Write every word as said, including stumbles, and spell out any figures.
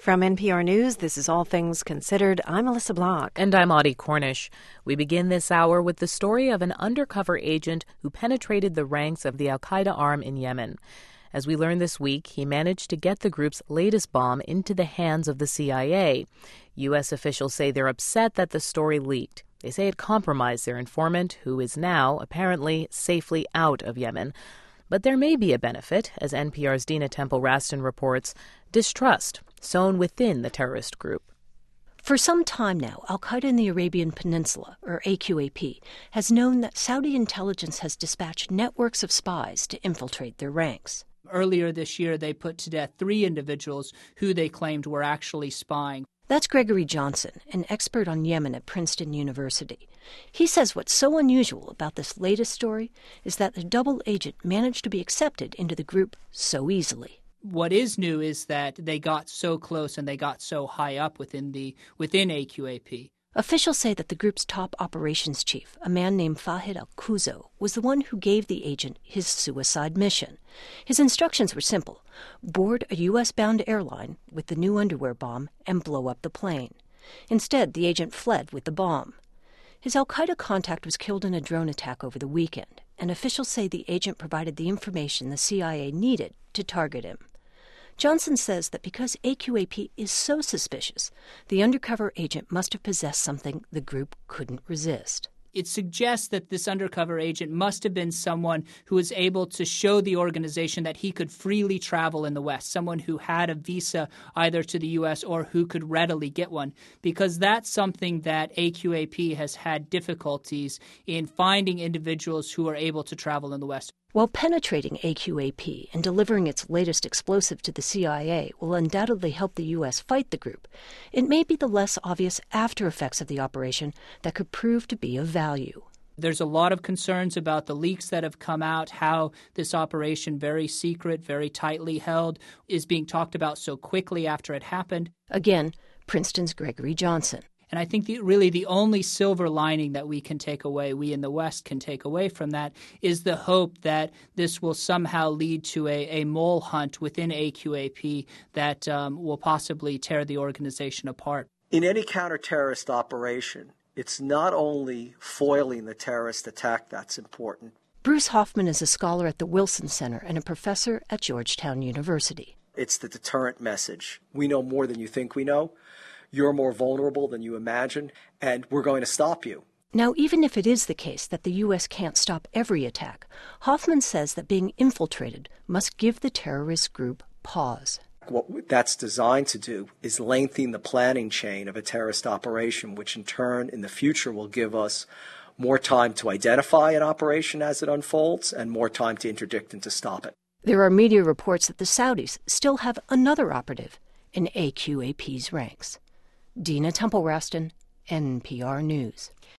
From N P R News, this is All Things Considered. I'm Melissa Block. And I'm Audie Cornish. We begin this hour with the story of an undercover agent who penetrated the ranks of the al-Qaeda arm in Yemen. As we learned this week, he managed to get the group's latest bomb into the hands of the C I A. U S officials say they're upset that the story leaked. They say it compromised their informant, who is now, apparently, safely out of Yemen. But there may be a benefit, as N P R's Dina Temple-Raston reports, distrust sown within the terrorist group. For some time now, al-Qaeda in the Arabian Peninsula, or A Q A P, has known that Saudi intelligence has dispatched networks of spies to infiltrate their ranks. Earlier this year, they put to death three individuals who they claimed were actually spying. That's Gregory Johnson, an expert on Yemen at Princeton University. He says what's so unusual about this latest story is that the double agent managed to be accepted into the group so easily. What is new is that they got so close and they got so high up within the within A Q A P. Officials say that the group's top operations chief, a man named Fahid al-Kuzo, was the one who gave the agent his suicide mission. His instructions were simple: board a U S-bound airline with the new underwear bomb and blow up the plane. Instead, the agent fled with the bomb. His al-Qaeda contact was killed in a drone attack over the weekend, and officials say the agent provided the information the C I A needed to target him. Johnson says that because A Q A P is so suspicious, the undercover agent must have possessed something the group couldn't resist. It suggests that this undercover agent must have been someone who was able to show the organization that he could freely travel in the West, someone who had a visa either to the U S or who could readily get one, because that's something that A Q A P has had difficulties in finding individuals who are able to travel in the West. While penetrating A Q A P and delivering its latest explosive to the C I A will undoubtedly help the U S fight the group, it may be the less obvious after effects of the operation that could prove to be of value. There's a lot of concerns about the leaks that have come out, how this operation, very secret, very tightly held, is being talked about so quickly after it happened. Again, Princeton's Gregory Johnson. And I think the, really the only silver lining that we can take away, we in the West can take away from that, is the hope that this will somehow lead to a, a mole hunt within A Q A P that um, will possibly tear the organization apart. In any counter-terrorist operation, it's not only foiling the terrorist attack that's important. Bruce Hoffman is a scholar at the Wilson Center and a professor at Georgetown University. It's the deterrent message. We know more than you think we know. You're more vulnerable than you imagine, and we're going to stop you. Now, even if it is the case that the U S can't stop every attack, Hoffman says that being infiltrated must give the terrorist group pause. What that's designed to do is lengthen the planning chain of a terrorist operation, which in turn, in the future, will give us more time to identify an operation as it unfolds and more time to interdict and to stop it. There are media reports that the Saudis still have another operative in A Q A P's ranks. Dina Temple-Raston, N P R News.